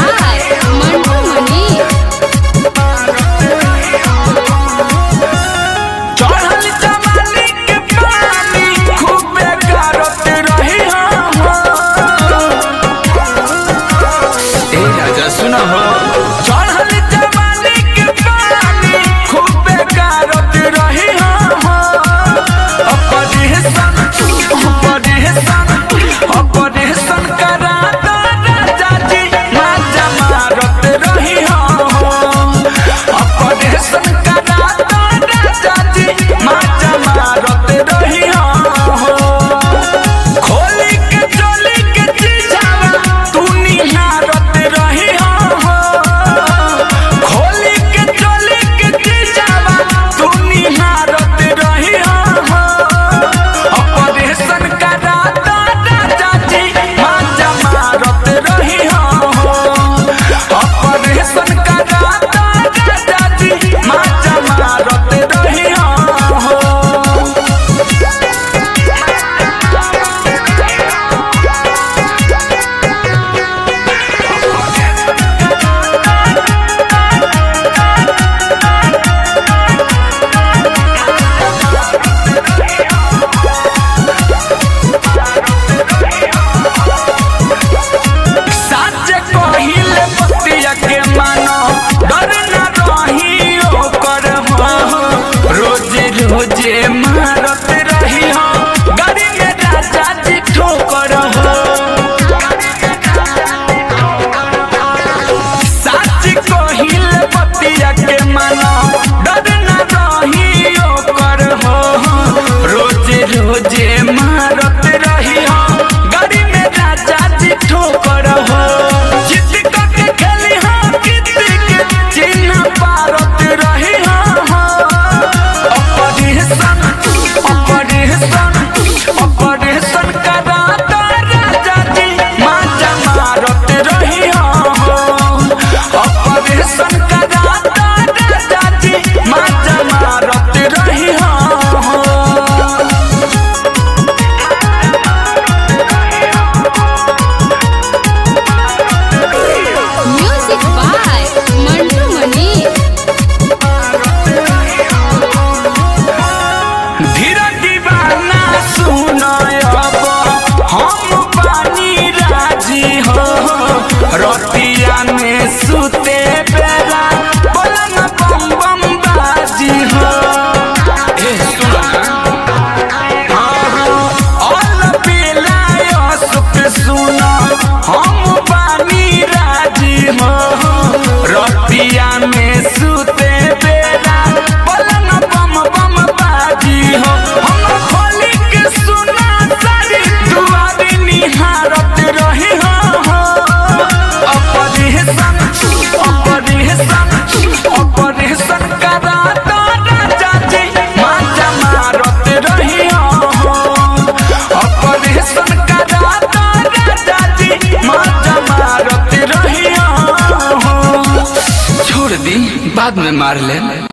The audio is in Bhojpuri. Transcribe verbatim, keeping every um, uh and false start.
by Mantu Mani. चढ़ल जवानी के पानी खूबे गारत रही हम। ए राजा सुना हो, चढ़ल जवानी के पानी खूबे गारत रही हम। अपरेशन अपरेशन अपरेशन करा दो राजा जी, माजा मारत रही हम। अपरेशन करा दो राजा जी, माजा मारत रही हम। खोली के चोली के चीजावा तू निहारत रही हम। खोली के चोली के चीजावा तू निहारत रही हम। ऑपरेशन करा दो राजा जी, माजा मारत रही हम। ऑपरेशन करा दो राजा जी, माजा मारत रही हम। सच कहिले बतिया के मानो, डर न रही ओकर हो। रोजे रोजे मारत रही हो, गाड़ी में राजा जी ठोकर हो। सच कहिले बतिया के मानो, डर न रही ओकर हो। रोजे रोजे मारत रही हो, गाड़ी में राजा जी ठोकर हो। जिद करके खेली हो, कित के चिन्ह पारत रही हो। ऑपरेशन ऑपरेशन ऑपरेशन करा दो राजा जी, माजा मारत रही हो। ऑपरेशन करा दो राजा जी, माजा मारत रही हो। Music by Mantu Mani. धीरे दीवाना सुनो अब, हम पानी राजी हो। रतिया में सुते बेला पलंग बम बम बाजी हो। ए सुनो हाँ हाँ, ऑल बेला सुख सुनो, हम पानी राजी हो। रतिया में सुते बेला पलंग बम बम बाजी हो। हम खोली के सुना सारी दुआरी निहारत रही हो। ऑपरेशन ऑपरेशन ऑपरेशन करा दो राजा जी, माजा मारत रही हो। ऑपरेशन करा दो राजा जी, माजा मारत रही हो। छोड़ दी, बाद में मार ले।